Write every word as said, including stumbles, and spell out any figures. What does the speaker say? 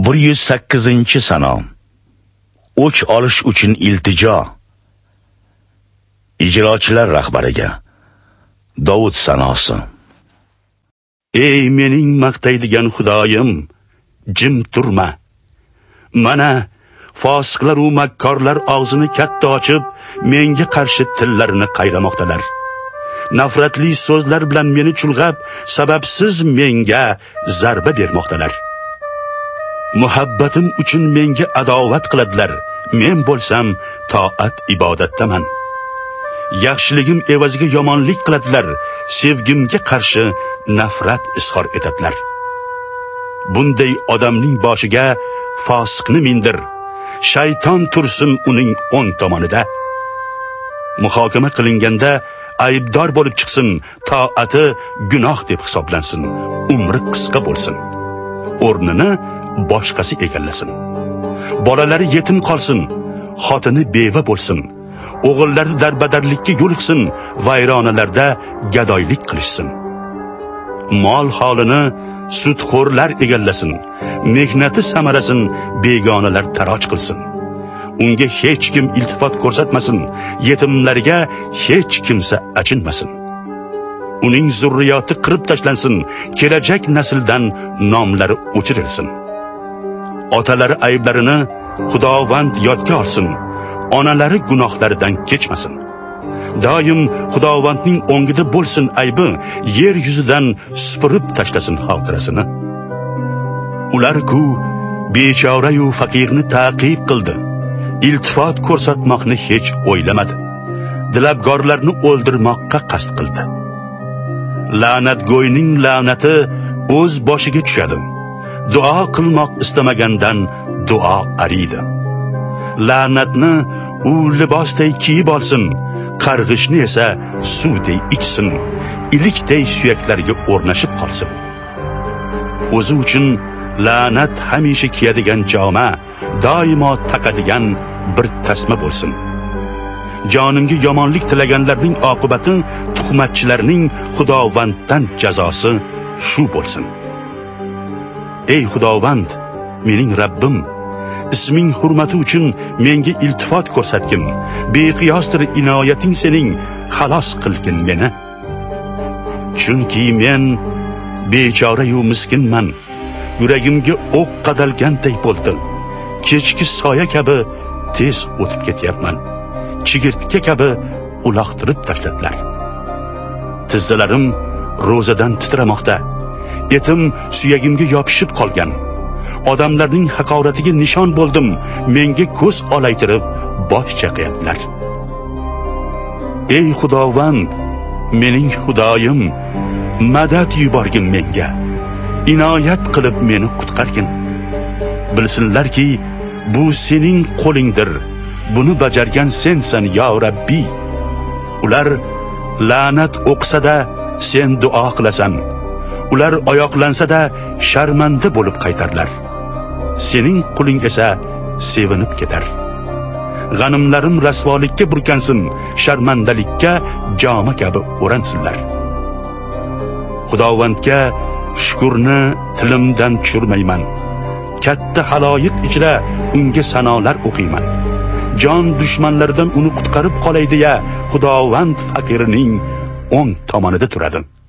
bir yuz sakkizinchi sano. O'ch olish uchun iltijo. Ijrochilar rahbariga Davud sanosi. Ey mening maqtaydigan Xudoyim, jim turma. Mana fosiqlar va makkorlar og'zini katta ochib, menga qarshi tillarini qayramoqdalar. Nafratli so'zlar bilan meni chulg'ab, sababsiz menga zarba bermoqdalar. Muhabbatim uchun menga adovat qiladilar. Men bo'lsam toat ibodatdaman. Yaxshiligim evaziga yomonlik qiladilar. Sevgimga qarshi nafrat izhor etadilar. Bunday odamning boshiga fosiqni mindir. Shayton tursin uning o'ng tomonida. Muhokama qilinganda aybdor bo'lib chiqsin, toati gunoh deb hisoblansin, umri qisqa bo'lsin. O'rnini boshqasi egallasin. Bolalari yetim qolsin, xotini beva bo'lsin. O'g'illari darbadarlikka yo'liqsin, vayronalarda gadoylik qilishsin. Mol holini sudxo'rlar egallasin, mehnati samarasin begonalar taroj qilsin. Unga hech kim iltifot ko'rsatmasin, yetimlarga hech kimsa achinmasin. Uning zurriyoti qirib tashlansin, kelajak nasldan nomlari o'chirilsin. Otalari ayblarini Xudovand yodga olsin, onalari gunohlaridan kechmasin. Doim Xudovandning o'ngida bo'lsin aybi, yer yuzidan supurib tashlasin xotirasini. Ular-ku bechora yu faqirni ta'qib qildi. Iltifot ko'rsatmoqni hech o'ylamadi. Dilabgorlarni o'ldirmoqqa qasd qildi. La'natgo'yning la'nati o'z boshiga tushadi. Duo qilmoq istamagandan duo ariydi. La'natni u libosday kiyib olsin, qarg'ishni esa suvday ichsin, ilikday suyaklarga o'rnashib qolsin. O'zi uchun la'nat hamisha kiyadigan joma, doimo taqadigan bir tasma bo'lsin. Jonimga yomonlik tilaganlarning oqibati, tuhmatchilarning Xudovanddan jazosi shu bo'lsin. Ey Xudovand, mening Rabbim, isming hurmati uchun menga iltifot ko'rsatgin. Beqiyosdir inoyating sening, xalos qilgin meni. Chunki men bechora yu miskinman. Yuragimga o'q qadalganday bo'ldi. Kechki soya kabi tez o'tib ketyapman. Chigirtka kabi uloqtirib tashladilar. Tizzalarim ro'zadan titramoqda. Etim suyagimga yopishib qolgan. Odamlarning haqoratiga nishon bo'ldim. Menga ko'z olaytirib bosh chaqayaptilar. Ey Xudovand, mening Xudoyim, madad yuborgin menga. Inoyat qilib meni qutqargin. Bilsinlarki, bu sening qo'lingdir. Buni bajargan sensan, yo Rabbi. Ular la'nat o'qsa-da sen duo qilasan. Ular oyoqlansa-da sharmanda bo'lib qaytarlar. Sening quling esa sevinib ketar. G'animlarim rasvolikka burkansin, sharmandalikka joma kabi o'ransinlar. Xudovandga shukrni tilimdan tushirmayman. Katta haloyiq ichra unga sanolar o'qiyman. Jon dushmanlaridan uni qutqarib qolay deya Xudovand faqirining o'ng tomonida turadi.